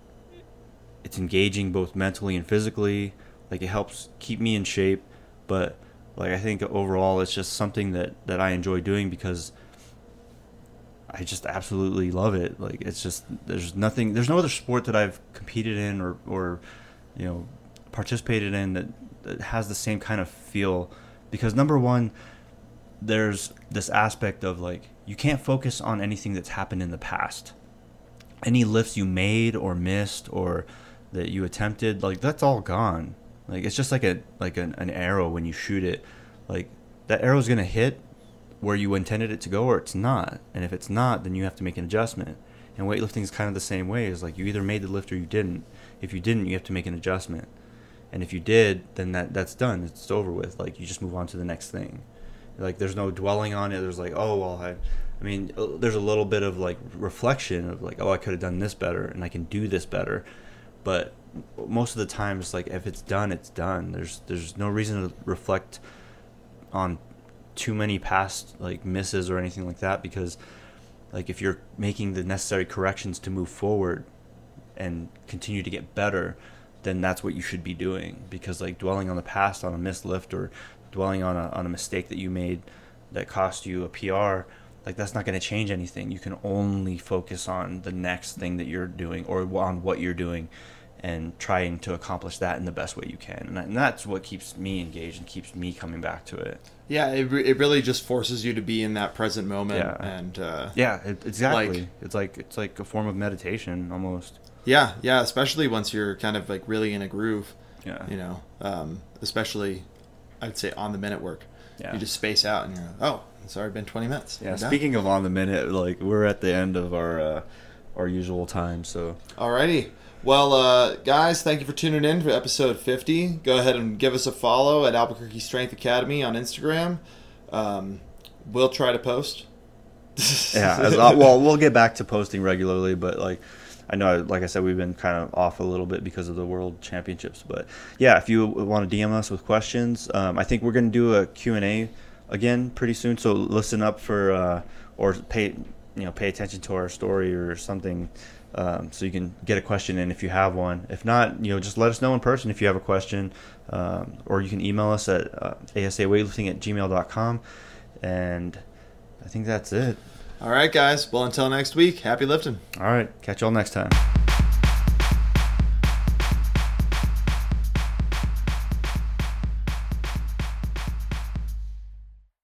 engaging both mentally and physically. Like it helps keep me in shape, but like I think overall it's just something that I enjoy doing because I just absolutely love it. Like it's just there's no other sport that I've competed in or participated in that has the same kind of feel, because number one, there's this aspect of like, you can't focus on anything that's happened in the past. Any lifts you made or missed or that you attempted, like that's all gone. Like it's just like an arrow when you shoot it. Like that arrow's gonna hit where you intended it to go or it's not. And if it's not, then you have to make an adjustment. And weightlifting is kind of the same way. It's like you either made the lift or you didn't. If you didn't, you have to make an adjustment. And if you did, then that's done. It's over with. Like you just move on to the next thing. Like there's no dwelling on it. There's like, oh well, I mean, there's a little bit of like reflection of like, oh, I could have done this better and I can do this better. But most of the time, it's like if it's done, it's done. There's no reason to reflect on too many past like misses or anything like that, because like if you're making the necessary corrections to move forward and continue to get better, then that's what you should be doing. Because like dwelling on the past, on a missed lift, or dwelling on a mistake that you made that cost you a PR, like that's not going to change anything. You can only focus on the next thing that you're doing or on what you're doing and trying to accomplish that in the best way you can. And that's what keeps me engaged and keeps me coming back to it. Yeah, it really just forces you to be in that present moment. Yeah. And exactly. It's like a form of meditation almost. Yeah, especially once you're kind of like really in a groove. Yeah. You know, especially I'd say on the minute work. Yeah. You just space out and you're like, oh, it's already been 20 minutes. Yeah, speaking of on the minute, like we're at the end of our usual time, so. Alrighty. Well, guys, thank you for tuning in for episode 50. Go ahead and give us a follow at Albuquerque Strength Academy on Instagram. We'll try to post. Yeah, well, we'll get back to posting regularly, but like I know, like I said, we've been kind of off a little bit because of the World Championships. But yeah, if you want to DM us with questions, I think we're going to do a Q&A again pretty soon. So listen up for or pay attention to our story or something. So you can get a question in if you have one. If not, just let us know in person if you have a question, or you can email us at asaweightlifting@gmail.com. And I think that's it. All right, guys. Well, until next week, happy lifting. All right. Catch y'all next time.